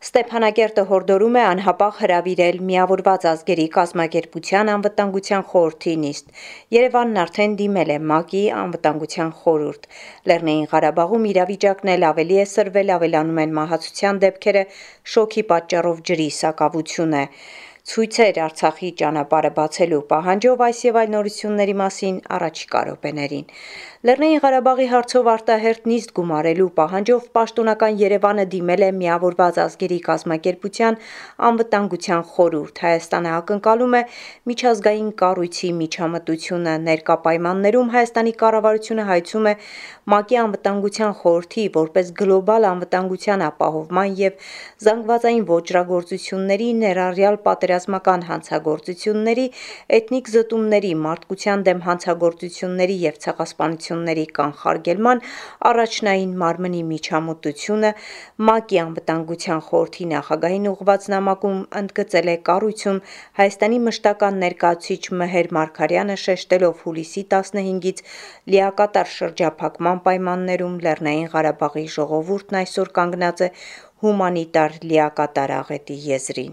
Ստեփանակերտը հորդորում է անհապաղ հրավիրել Միավորված ազգերի կազմակերպության անվտանգության խորհրդի նիստ։ Երևանն արդեն դիմել է ՄԱԿ-ի անվտանգության խորհուրդ։ Լեռնային Ղարաբաղում իրավիճակն էլ ավելի է սրվել, ավելանում են մահացության դեպքերը, շոկի պատճառով ջրի սակավություն է։ Ցույցեր Արցախի ճանապարհը բացելու պահանջով այս եւ այլ նորությունների մասին առաջիկա րոպեներին։ Լեռնային Ղարաբաղի հարցով արտահերթ նիստ գումարելու պահանջով պաշտոնական Երևանը դիմել է Միավորված ազգերի կազմակերպության անվտանգության խորհուրդ։ Հայաստանը ակնկալում է միջազգային կառույցի միջամտությունը։ Ներկա պայմաններում Հայաստանի կառավարությունը հայցում է ՄԱԿ-ի անվտանգության խորհրդի որպես գլոբալ անվտանգության ապահովման եւ զանգվածային ոճրագործությունների, ներառյալ պատերազմական հանցագործությունների, էթնիկ զտումների, մարդկության դեմ հանցագործությունների եւ ցեղասպանությունների կանխարգելման առաջնային մարմնի միջամտությունը։ ՄԱԿ-ի անվտանգության խորհրդի նախագահին ուղղված նամակում ընդգծել է կառույցում Հայաստանի մշտական ներկայացուցիչ Մհեր Մարգարյանը, շեշտելով հուլիսի 15-ից լիակատար շրջափակման պայմաններում Լեռնային Ղարաբաղի ժողովուրդն այսօր կանգնած է հումանիտար լիակատար աղետի եզրին։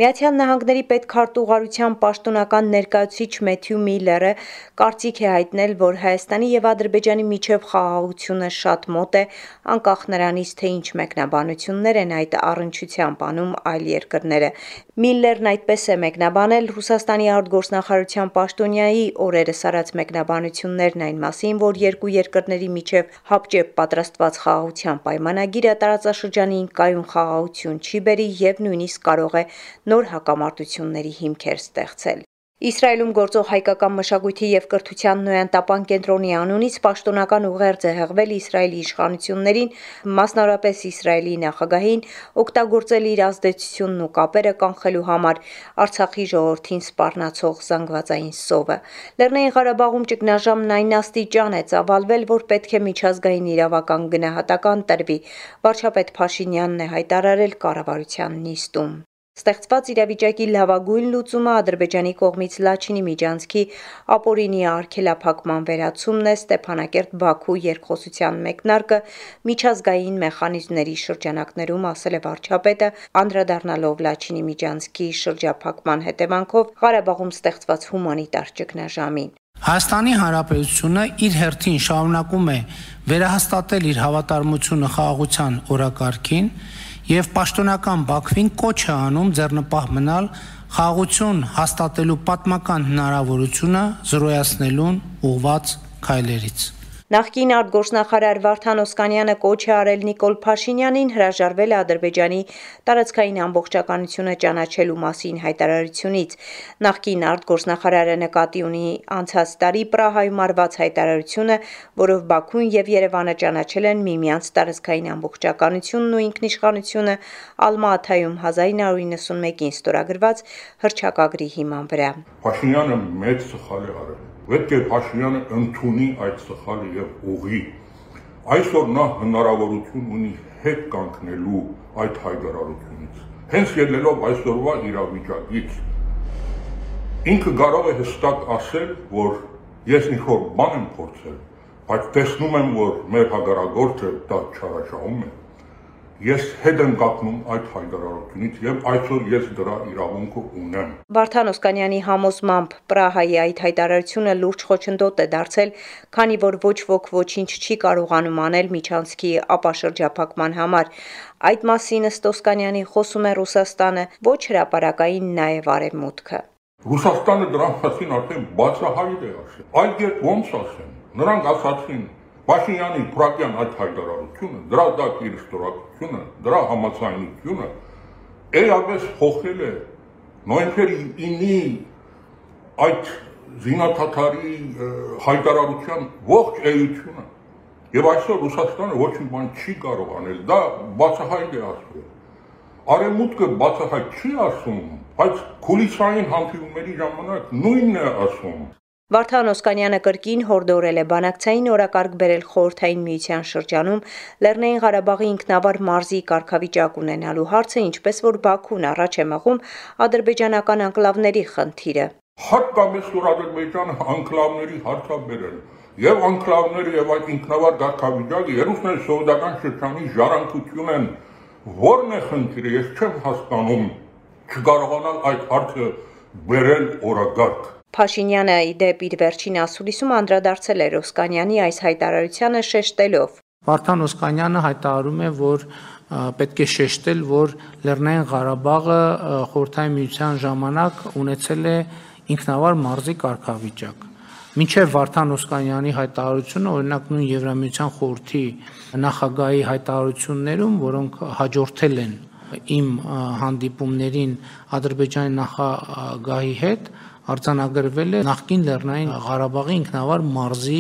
ԱՄՆ-ի պետքարտուղարության պաշտոնական ներկայացուցիչ Մեթյու Միլլերը կարծիք է հայտնել, որ Հայաստանի եւ Ադրբեջանի միջև խաղաղությունը շատ մոտ է, անկախ նրանից, թե ինչ մեկնաբանություններ են այդ առնչությամբ անում այլ երկրները։ Միլլերն այդպես է մեկնաբանել Ռուսաստանի արտգործնախարարության պաշտոնյայի օրերս արած մեկնաբանություններն այն մասին, որ երկու երկրների միջև հապճեպ պատրաստված խաղաղության պայմանագիրը տարածաշրջանին կայուն խաղաղություն չի բերի եւ նույնիսկ կարող է նոր հակամարտությունների հիմքեր ստեղծել։ Իսրայելում գործող հայկական մշակույթի եւ կրթության նոյանտապան կենտրոնի անունից պաշտոնական ուղերձ է հղվել Իսրայելի իշխանություններին, մասնավորապես Իսրայելի նախագահին, օգտագործել իր ազդեցությունն ու կապերը կանխելու համար Արցախի ժողովրդին սպառնացող զանգվածային սովը։ Լեռնային Ղարաբաղում ճգնաժամն այն աստիճան է ծավալվել, որ պետք է միջազգային իրավական գնահատական տրվի, վարչապետ Փաշինյանն է հայտարարել կառավարության նիստում։ Ստեղծված իրավիճակի լավագույն լուծումը Ադրբեջանի կողմից Լաչինի միջանցքի ապօրինի արգելափակման վերացումն է, Ստեփանակերտ-Բաքու երկխոսության մեկնարկը միջազգային մեխանիզմների շրջանակներում, ասել է վարչապետը, անդրադառնալով Լաչինի միջանցքի շրջափակման հետևանքով Ղարաբաղում ստեղծված հումանիտար ճգնաժամին։ Հայաստանի Հանրապետությունը իր հերթին շարունակում է վերահաստատել իր հավատարմությունը խաղաղության օրակարգին եւ պաշտոնական Բաքվին կոչ է անում ձեռնպահ մնալ խաղաղություն հաստատելու պատմական հնարավորությունը զրոյացնելուն ուղղված քայլերից։ Նախկին արտգործնախարար Վարդան Օսկանյանը կոչ է արել Նիկոլ Փաշինյանին հրաժարվել ադրբեջանի տարածքային ամբողջականությունը ճանաչելու մասին հայտարարությունից։ Նախկին արտգործնախարարը նկատի ունի անցած տարի Պրահայում արված հայտարարությունը, որով Բաքուն եւ Երևանը ճանաչել են միմյանց տարածքային ամբողջականությունն ու ինքնիշխանությունը Ալմա-Աթայում 1991-ին ստորագրված հռչակագրի հիման վրա։ Փաշինյանը մեծ սխալ է արել։ Պետք է Փաշինյանը ընդունի այդ սխալը եւ ուղղի։ Այսօր նա հնարավորություն ունի հետ կանգնելու այդ հայտարարությունից։ Հենց ելնելով այսօրվա իրավիճակից, ինքը կարող է հստակ ասել, որ ես ինչ-որ բան եմ փորձել, բայց տեսնում եմ, որ մեր հագարագործը դա չարաշահում է։ Ես հետ եմ կապնում այդ հայտարարությունից եւ այսօր ես դրա իրավունքը ունեմ։ Վարդան Օսկանյանի համոզմամբ Պրահայի այդ հայտարարությունը լուրջ խոչընդոտ է դարձել, քանի որ ոչ ոք ոչինչ չի կարողանում անել միջանցքի ապաշրջափակման համար։ Այդ մասին ըստ Օսկանյանի խոսում է Ռուսաստանը, ոչ հրապարակային նաեւ Արևմուտքը։ Ռուսաստանը դրա մասին արդեն բացահայտ է ասել։ Այդ երբ ոնց ասեն։ Նրանք ասացին Փաշինյանի Պրագյան այդ հայտարարությունը, դրա դակ իր ստորագրությունը, դրա համաձայնությունը էապես փոխել է նոյեմբերի 9-ի այդ զինաթաթարի հայտարարության ողջ էությունը։ Եվ այսօր Ռուսաստանը ոչ մի բան չի կարող անել, դա բացահայտ է ասվել։ Արևմուտքը բացահայտ չի ասում, բայց քուլիսային հանդիպումների ժամանակ նույնն է ասում։ Վարդան Օսկանյանը կրկին հորդորել է բանակցային օրակարգ բերել Խորհրդային Միության շրջանում Լեռնային Ղարաբաղի ինքնավար մարզի կարգավիճակ ունենալու հարցը, ինչպես որ Բաքուն առաջ է մղում ադրբեջանական անկլավների խնդիրը։ Հատկապես որ Ադրբեջանը անկլավների հարց է բերել, եւ անկլավները եւ այդ ինքնավար կարգավիճակը երուսն են սովետական շրջանի ժառանգություն են, Որն է խնդիրը, ես չեմ հասկանում չկարողանալ այդ հարցը բերել օրագարկ։ Փաշինյանը ի դեպ իր վերջին ասուլիսում անդրադարձել էր Օսկանյանի այս հայտարարությանը շեշտելով. Վարդան Օսկանյանը հայտարարում է, որ պետք է շեշտել, որ Լեռնային Ղարաբաղը Խորհրդային Միության ժամանակ ունեցել է ինքնավար մարզի կարգավիճակ։ Մինչև Վարդան Օսկանյանի հայտարարությունը, օրինակ նույն Եվրամիության խորհրդի նախագահի հայտարարություններում, որոնք հաջորդել են իմ հանդիպումներին Ադրբեջանի նախագահի հետ, արձանագրվել է նախկին Լեռնային Ղարաբաղի ինքնավար մարզի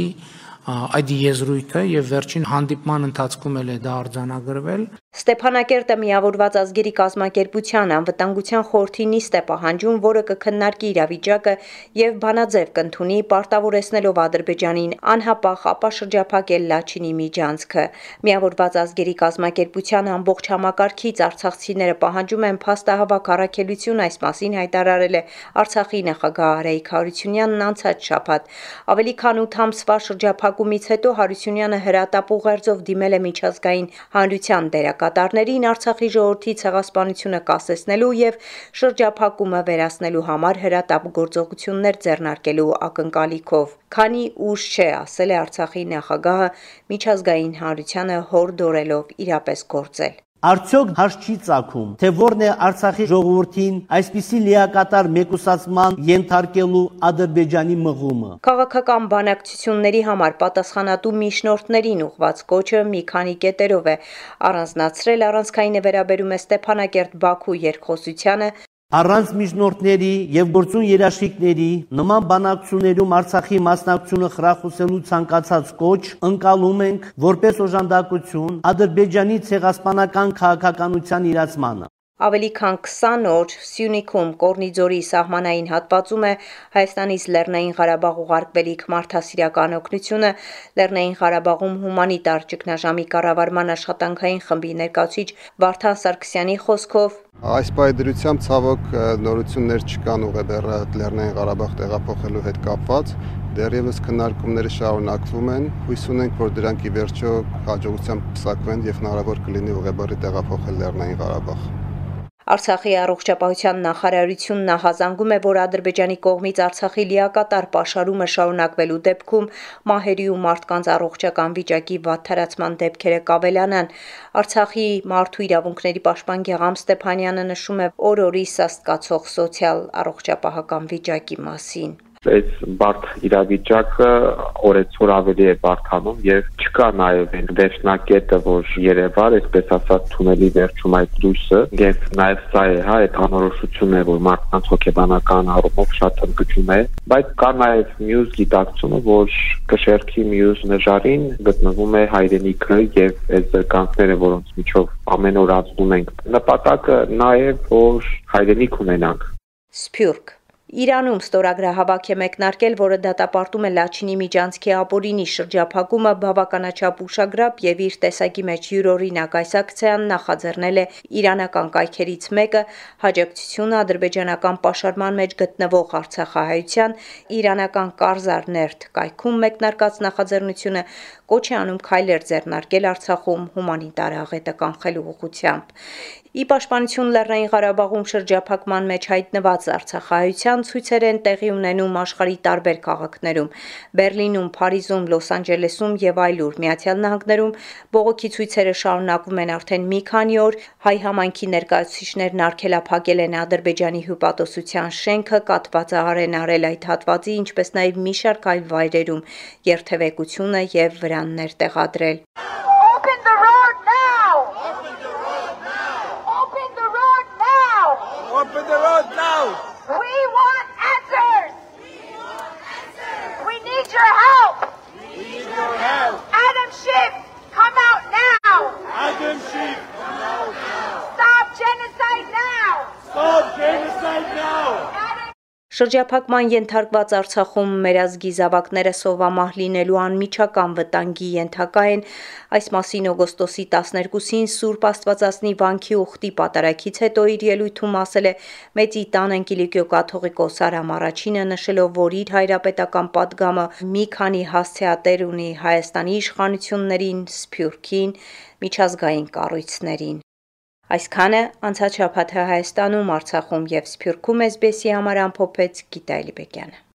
այդ եզրույթը եւ վերջին հանդիպման ընթացքում էլ է դա արձանագրվել։ Ստեփանակերտը միավորված ազգերի կազմակերպության անվտանգության խորհրդի նիստ է պահանջում, որը կքննարկի իրավիճակը եւ բանաձև կընդունի պարտավորեցնելով Ադրբեջանին անհապաղ ապաշրջափակել Լաչինի միջանցքը։ Միավորված ազգերի կազմակերպության ամբողջ համակարգից արցախցիները պահանջում են փաստահավաք առաքելություն, այս մասին հայտարարել է Արցախի նախագահ Արայիկ Հարությունյանն անցած շաբաթ։ Ավելի քան 8 ամսվա շրջափակումից հետո Հարությունյանը հրատապ ուղերձով դիմել է միջազգային հանրության դերակատարներին Արցախի ժողովրդի ցեղասպանությունը կասեցնելու եւ շրջափակումը վերացնելու համար հրատապ գործողություններ ձեռնարկելու ակնկալիքով։ Քանի ուշ չէ, ասել է Արցախի նախագահը միջազգային հանրությանը հորդորելով իրապես գործել։ Արդյոք հարց չի ծագում, թե որն է Արցախի ժողովրդին այսպիսի լիակատար մեկուսացման ենթարկելու Ադրբեջանի մղումը։ Քաղաքական բանակցությունների համար պատասխանատու միջնորդներին ուղված կոչը մի քանի կետերով է առանձնացրել, առանցքայինը վերաբերում է Ստեփանակերտ-Բաքու երկխոսությանը, Առանց միջնորդների եւ գործուն երաշխիքների նման բանակցություններում Արցախի մասնակցությունը խրախուսելու ցանկացած կոչ ընկալում ենք որպես օժանդակություն Ադրբեջանի ցեղասպանական քաղաքականության իրացմանը։ Ավելի քան 20 օր Սյունիքում Կորնիձորի սահմանային հատվածում է Հայաստանից Լեռնային Ղարաբաղ ուղարկվելիք մարդասիրական օգնությունը, Լեռնային Ղարաբաղում հումանիտար ճգնաժամի կառավարման աշխատանքային խմբի ներկայացուցիչ Վարդան Սարգսյանի խոսքով Այս պայդրությամբ ցավոք նորություններ չկան ուղեբեռը Լեռնային Ղարաբաղ տեղափոխելու հետ կապված, դեռևս քննարկումները շարունակվում են, հույս ունենք, որ դրանք ի վերջո հաջողությամբ կսակվեն եւ հնարավոր կլինի ուղեբեռի տեղափոխել Լեռնային Ղարաբաղ։ Արցախի առողջապահության նախարարությունն նախազանգում է, որ Ադրբեջանի կողմից Արցախի լիակատար պաշարումը շարունակվելու դեպքում մահերի ու մարդկանց առողջական վիճակի վատթարացման դեպքերը կավելանան։ Արցախի մարդու իրավունքների պաշտպան Գեգամ Ստեփանյանը նշում է օր-օրի սաստկացող սոցիալ առողջապահական վիճակի մասին։ Այս բարդ իրավիճակը օրեցօր ավելի է բարդանում եւ չկա նաեւ այն վերջնակետը, որ երևար, այսպես ասած, թունելի վերջում այդ լույսը, եւ նաեւ սա է, այդ անորոշությունն է, որ մարդկանց հոգեբանական առումով շատ ընդգծում է, բայց կա նաեւ մյուս գիտակցումը, որ կշերքի մյուս նժարին գտնվում է հայրենիքը եւ այս զրկանքները, որոնց միջով ամեն օր անցնում ենք։ Նպատակը նաեւ որ հայրենիք ունենանք։ Սփյուռք Իրանում ստորագրահավաք է մեկնարկել, որը դատապարտում է Լաչինի միջանցքի ապօրինի շրջափակումը բավականաչափ ուշագրավ եւ իր տեսակի մեջ յուրօրինակ այս ակցիան նախաձեռնել է իրանական կայքերից մեկը, հաջակցությունը ադրբեջանական պաշարման մեջ գտնվող արցախահայության իրանական Կարզարներթ կայքում մեկնարկած նախաձեռնությունը կոչ է անում քայլեր ձեռնարկել Արցախում հումանիտար աղետը կանխելու ուղղությամբ։ Ի պաշտպանություն Լեռնային Ղարաբաղում շրջափակման մեջ հայտնված արցախահայության ցույցեր են տեղի ունենում աշխարհի տարբեր քաղաքներում, Բերլինում, Փարիզում, Լոս Անջելեսում եւ այլուր։ Միացյալ Նահանգներում բողոքի ցույցերը շարունակվում են արդեն մի քանի օր։ Հայ համայնքի ներկայացուցիչներն արգելափակել են Ադրբեջանի հյուպատոսության շենքը, կաթվածահար են արել այդ հատվածի, ինչպես նաեւ մի շարք այլ վայրերում երթևեկությունը եւ վրաններ տեղադրել։ Open the road now! We want answers! We need your help! We need your help! Adam Schiff, come out now! Adam Schiff, come out now! Stop genocide now! Stop genocide now! Շրջափակման ենթարկված Արցախում մեր ազգի զավակները սովամահ լինելու անմիջական վտանգի ենթակա են, այս մասին օգոստոսի 12-ին Սուրբ Աստվածածնի վանքի ուխտի պատարագից հետո իր ելույթում ասել է Մեծի տան Կիլիկիո կաթողիկոս Արամ Առաջինը, նշելով, որ իր հայրապետական պատգամը մի քանի հասցեատեր ունի Հայաստանի իշխանություններին, Սփյուռքին, միջազգային կառույցներին։ Այսքանը անցած շաբաթը Հայաստանում, Արցախում եւ Սփյուռքում էսբեսի համար ամփոփեց Գիտա Էլիբեկյանը։